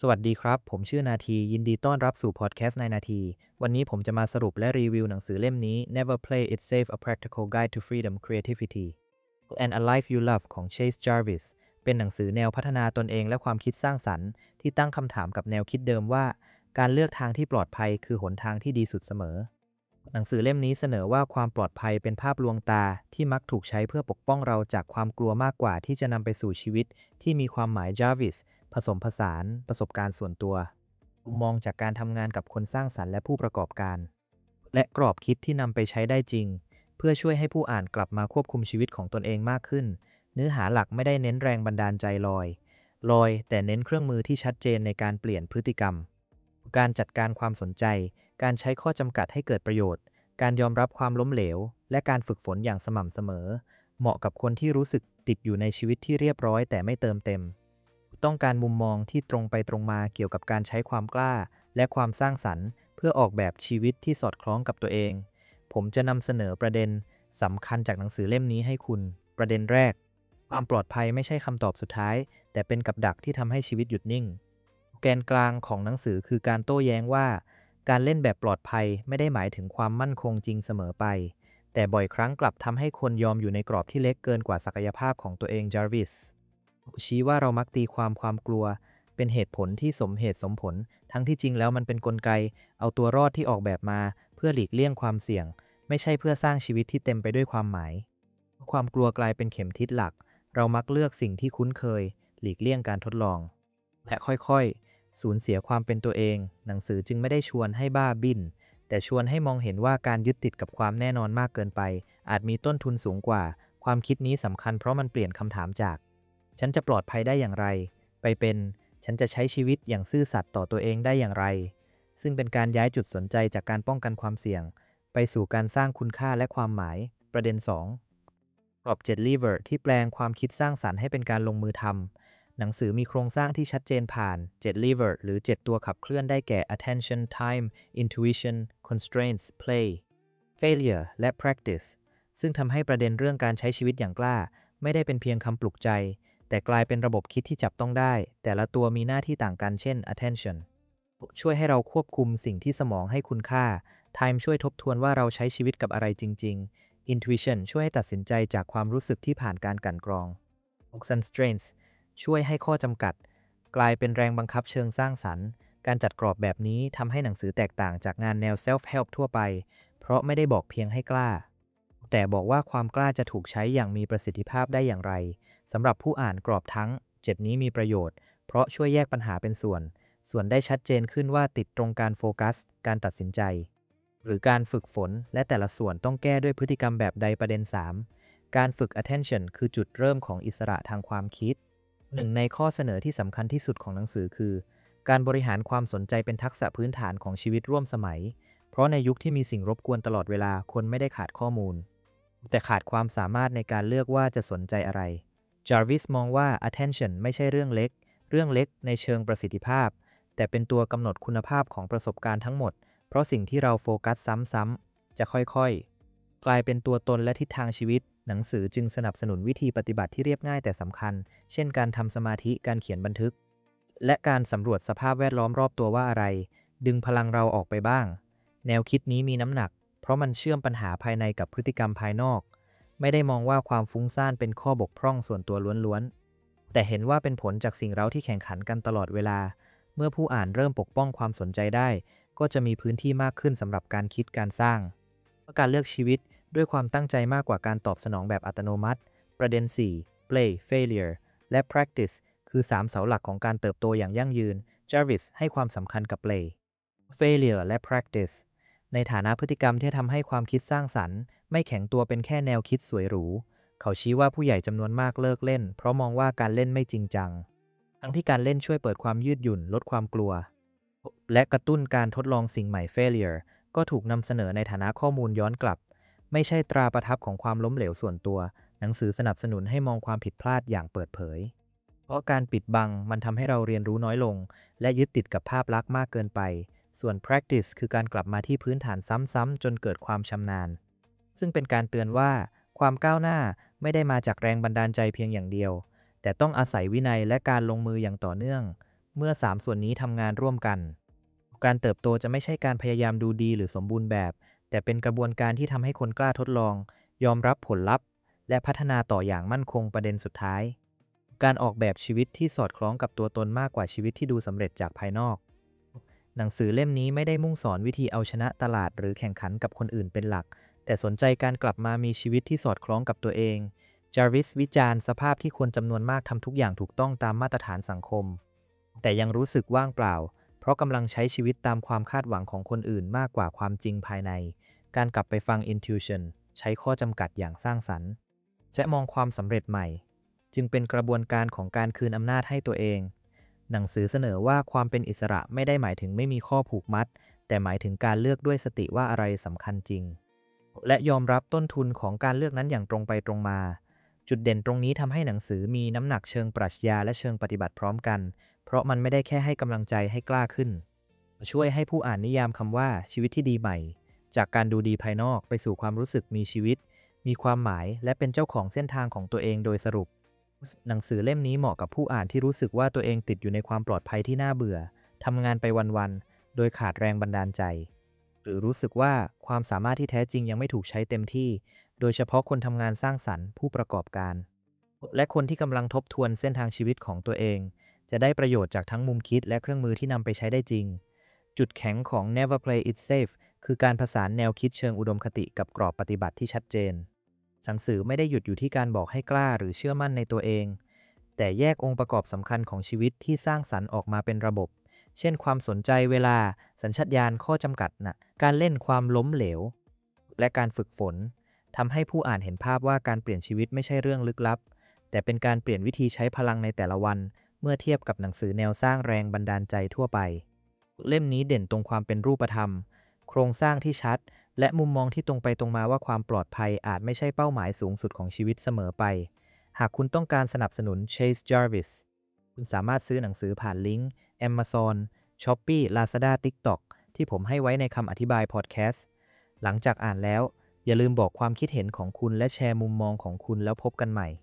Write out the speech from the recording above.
สวัสดีครับผมชื่อนาทียินดีต้อนรับสู่พอดแคสต์ในนาทีวันนี้ผมจะมาสรุปและรีวิวหนังสือเล่มนี้ Never Play It Safe A Practical Guide to Freedom Creativity and a Life You Love ของ Chase Jarvis เป็นหนังสือแนวพัฒนาตนเองและความคิดสร้างสรรค์ที่ตั้งคำถามกับแนวคิดเดิมว่าการเลือกทางที่ปลอดภัยคือหนทางที่ดีสุดเสมอหนังสือเล่มนี้เสนอว่าความปลอดภัยเป็นภาพลวงตาที่มักถูกใช้เพื่อปกป้องเราจากความกลัวมากกว่าที่จะนำไปสู่ชีวิตที่มีความหมาย Jarvis ผสมผสานประสบการณ์ส่วนตัวมุมมองจากการทำงานกับคนสร้างสรรค์และผู้ประกอบการและกรอบคิดที่นำไปใช้ได้จริงเพื่อช่วยให้ผู้อ่านกลับมาควบคุมชีวิตของตนเองมากขึ้นเนื้อหาหลักไม่ได้เน้นแรงบันดาลใจลอยแต่เน้นเครื่องมือที่ชัดเจนในการเปลี่ยนพฤติกรรมการจัดการความสนใจการใช้ข้อจำกัดให้เกิดประโยชน์การยอมรับความล้มเหลวและการฝึกฝนอย่างสม่ำเสมอเหมาะกับคนที่รู้สึกติดอยู่ในชีวิตที่เรียบร้อยแต่ไม่เติมเต็มต้องการมุมมองที่ตรงไปตรงมาเกี่ยวกับการใช้ความกล้าและความสร้างสรรค์เพื่อออกแบบชีวิตที่สอดคล้องกับตัวเองผมจะนำเสนอประเด็นสำคัญจากหนังสือเล่มนี้ให้คุณประเด็นแรกความปลอดภัยไม่ใช่คำตอบสุดท้ายแต่เป็นกับดักที่ทำให้ชีวิตหยุดนิ่งแกนกลางของหนังสือคือการโต้แย้งว่าการเล่นแบบปลอดภัยไม่ได้หมายถึงความมั่นคงจริงเสมอไปแต่บ่อยครั้งกลับทำให้คนยอมอยู่ในกรอบที่เล็กเกินกว่าศักยภาพของตัวเอง Jarvis ชี้ว่าเรามักตีความกลัวเป็นเหตุผลที่สมเหตุสมผลทั้งที่จริงแล้วมันเป็นกลไกเอาตัวรอดที่ออกแบบมาเพื่อหลีกเลี่ยงความเสี่ยงไม่ใช่เพื่อสร้างชีวิตที่เต็มไปด้วยความหมายความกลัวกลายเป็นเข็มทิศหลักเรามักเลือกสิ่งที่คุ้นเคยหลีกเลี่ยงการทดลองและค่อยๆสูญเสียความเป็นตัวเองหนังสือจึงไม่ได้ชวนให้บ้าบิ้นแต่ชวนให้มองเห็นว่าการยึดติดกับความแน่นอนมากเกินไปอาจมีต้นทุนสูงกว่าความคิดนี้สำคัญเพราะมันเปลี่ยนคำถามจากฉันจะปลอดภัยได้อย่างไรไปเป็นฉันจะใช้ชีวิตอย่างซื่อสัตย์ต่อตัวเองได้อย่างไรซึ่งเป็นการย้ายจุดสนใจจากการป้องกันความเสี่ยงไปสู่การสร้างคุณค่าและความหมายประเด็น2กรอบ7 lever ที่แปลงความคิดสร้างสรรค์ให้เป็นการลงมือทำหนังสือมีโครงสร้างที่ชัดเจนผ่าน7 lever หรือ7ตัวขับเคลื่อนได้แก่ attention time intuition constraints play failure และ practice ซึ่งทำให้ประเด็นเรื่องการใช้ชีวิตอย่างกล้าไม่ได้เป็นเพียงคำปลุกใจแต่กลายเป็นระบบคิดที่จับต้องได้แต่ละตัวมีหน้าที่ต่างกันเช่น attention ช่วยให้เราควบคุมสิ่งที่สมองให้คุณค่า time ช่วยทบทวนว่าเราใช้ชีวิตกับอะไรจริงๆ intuition ช่วยให้ตัดสินใจจากความรู้สึกที่ผ่านการกลั่นกรอง constraints ช่วยให้ข้อจำกัดกลายเป็นแรงบังคับเชิงสร้างสรรค์การจัดกรอบแบบนี้ทำให้หนังสือแตกต่างจากงานแนว self-help ทั่วไปเพราะไม่ได้บอกเพียงให้กล้าแต่บอกว่าความกล้าจะถูกใช้อย่างมีประสิทธิภาพได้อย่างไรสำหรับผู้อ่านกรอบทั้ง7นี้มีประโยชน์เพราะช่วยแยกปัญหาเป็นส่วนได้ชัดเจนขึ้นว่าติดตรงการโฟกัสการตัดสินใจหรือการฝึกฝนและแต่ละส่วนต้องแก้ด้วยพฤติกรรมแบบใดประเด็น3การฝึก attention คือจุดเริ่มของอิสระทางความคิดหนึ่งในข้อเสนอที่สำคัญที่สุดของหนังสือคือการบริหารความสนใจเป็นทักษะพื้นฐานของชีวิตร่วมสมัยเพราะในยุคที่มีสิ่งรบกวนตลอดเวลาคนไม่ได้ขาดข้อมูลแต่ขาดความสามารถในการเลือกว่าจะสนใจอะไร Jarvis มองว่า attention ไม่ใช่เรื่องเล็กในเชิงประสิทธิภาพแต่เป็นตัวกำหนดคุณภาพของประสบการณ์ทั้งหมดเพราะสิ่งที่เราโฟกัสซ้ำๆจะค่อยๆกลายเป็นตัวตนและทิศทางชีวิตหนังสือจึงสนับสนุนวิธีปฏิบัติที่เรียบง่ายแต่สำคัญเช่นการทำสมาธิการเขียนบันทึกและการสำรวจสภาพแวดล้อมรอบตัวว่าอะไรดึงพลังเราออกไปบ้างแนวคิดนี้มีน้ำหนักเพราะมันเชื่อมปัญหาภายในกับพฤติกรรมภายนอกไม่ได้มองว่าความฟุ้งซ่านเป็นข้อบกพร่องส่วนตัวล้วนๆแต่เห็นว่าเป็นผลจากสิ่งเร้าที่แข่งขันกันตลอดเวลาเมื่อผู้อ่านเริ่มปกป้องความสนใจได้ก็จะมีพื้นที่มากขึ้นสำหรับการคิดการสร้างการเลือกชีวิตด้วยความตั้งใจมากกว่าการตอบสนองแบบอัตโนมัติประเด็น4 play failure และ practice คือ3เสาหลักของการเติบโตอย่างยั่งยืน Jarvis ให้ความสำคัญกับ play failure และ practice ในฐานะพฤติกรรมที่ทำให้ความคิดสร้างสรรค์ไม่แข็งตัวเป็นแค่แนวคิดสวยหรูเขาชี้ว่าผู้ใหญ่จำนวนมากเลิกเล่นเพราะมองว่าการเล่นไม่จริงจังทั้งที่การเล่นช่วยเปิดความยืดหยุ่นลดความกลัวและกระตุ้นการทดลองสิ่งใหม่ failure ก็ถูกนำเสนอในฐานะข้อมูลย้อนกลับไม่ใช่ตราประทับของความล้มเหลวส่วนตัวหนังสือสนับสนุนให้มองความผิดพลาดอย่างเปิดเผยเพราะการปิดบังมันทำให้เราเรียนรู้น้อยลงและยึดติดกับภาพลักษณ์มากเกินไปส่วน practice คือการกลับมาที่พื้นฐานซ้ำๆจนเกิดความชำนาญซึ่งเป็นการเตือนว่าความก้าวหน้าไม่ได้มาจากแรงบันดาลใจเพียงอย่างเดียวแต่ต้องอาศัยวินัยและการลงมืออย่างต่อเนื่องเมื่อ3ส่วนนี้ทำงานร่วมกันการเติบโตจะไม่ใช่การพยายามดูดีหรือสมบูรณ์แบบแต่เป็นกระบวนการที่ทำให้คนกล้าทดลองยอมรับผลลัพธ์และพัฒนาต่ออย่างมั่นคงประเด็นสุดท้ายการออกแบบชีวิตที่สอดคล้องกับตัวตนมากกว่าชีวิตที่ดูสำเร็จจากภายนอกหนังสือเล่มนี้ไม่ได้มุ่งสอนวิธีเอาชนะตลาดหรือแข่งขันกับคนอื่นเป็นหลักแต่สนใจการกลับมามีชีวิตที่สอดคล้องกับตัวเองจาริสวิจารณ์สภาพที่คนจำนวนมากทำทุกอย่างถูกต้องตามมาตรฐานสังคมแต่ยังรู้สึกว่างเปล่าเพราะกำลังใช้ชีวิตตามความคาดหวังของคนอื่นมากกว่าความจริงภายในการกลับไปฟัง Intuition ใช้ข้อจำกัดอย่างสร้างสรรค์และมองความสำเร็จใหม่จึงเป็นกระบวนการของการคืนอำนาจให้ตัวเองหนังสือเสนอว่าความเป็นอิสระไม่ได้หมายถึงไม่มีข้อผูกมัดแต่หมายถึงการเลือกด้วยสติว่าอะไรสำคัญจริงและยอมรับต้นทุนของการเลือกนั้นอย่างตรงไปตรงมาจุดเด่นตรงนี้ทำให้หนังสือมีน้ำหนักเชิงปรัชญาและเชิงปฏิบัติพร้อมกันเพราะมันไม่ได้แค่ให้กำลังใจให้กล้าขึ้นช่วยให้ผู้อ่านนิยามคำว่าชีวิตที่ดีใหม่จากการดูดีภายนอกไปสู่ความรู้สึกมีชีวิตมีความหมายและเป็นเจ้าของเส้นทางของตัวเองโดยสรุปหนังสือเล่มนี้เหมาะกับผู้อ่านที่รู้สึกว่าตัวเองติดอยู่ในความปลอดภัยที่น่าเบื่อทำงานไปวันๆโดยขาดแรงบันดาลใจหรือรู้สึกว่าความสามารถที่แท้จริงยังไม่ถูกใช้เต็มที่โดยเฉพาะคนทำงานสร้างสรรค์ผู้ประกอบการและคนที่กำลังทบทวนเส้นทางชีวิตของตัวเองจะได้ประโยชน์จากทั้งมุมคิดและเครื่องมือที่นำไปใช้ได้จริงจุดแข็งของ Never Play It Safe คือการผสานแนวคิดเชิงอุดมคติกับกรอบปฏิบัติที่ชัดเจนหนังสือไม่ได้หยุดอยู่ที่การบอกให้กล้าหรือเชื่อมั่นในตัวเองแต่แยกองค์ประกอบสำคัญของชีวิตที่สร้างสรรค์ออกมาเป็นระบบเช่นความสนใจเวลาสัญชาตญาณข้อจำกัดการเล่นความล้มเหลวและการฝึกฝนทำให้ผู้อ่านเห็นภาพว่าการเปลี่ยนชีวิตไม่ใช่เรื่องลึกลับแต่เป็นการเปลี่ยนวิธีใช้พลังในแต่ละวันเมื่อเทียบกับหนังสือแนวสร้างแรงบันดาลใจทั่วไปเล่มนี้เด่นตรงความเป็นรูปธรรมโครงสร้างที่ชัดและมุมมองที่ตรงไปตรงมาว่าความปลอดภัยอาจไม่ใช่เป้าหมายสูงสุดของชีวิตเสมอไปหากคุณต้องการสนับสนุน Chase Jarvis คุณสามารถซื้อหนังสือผ่านลิงก์ Amazon, Shopee, Lazada, TikTok ที่ผมให้ไว้ในคำอธิบายพอดแคสต์หลังจากอ่านแล้วอย่าลืมบอกความคิดเห็นของคุณและแชร์มุมมองของคุณแล้วพบกันใหม่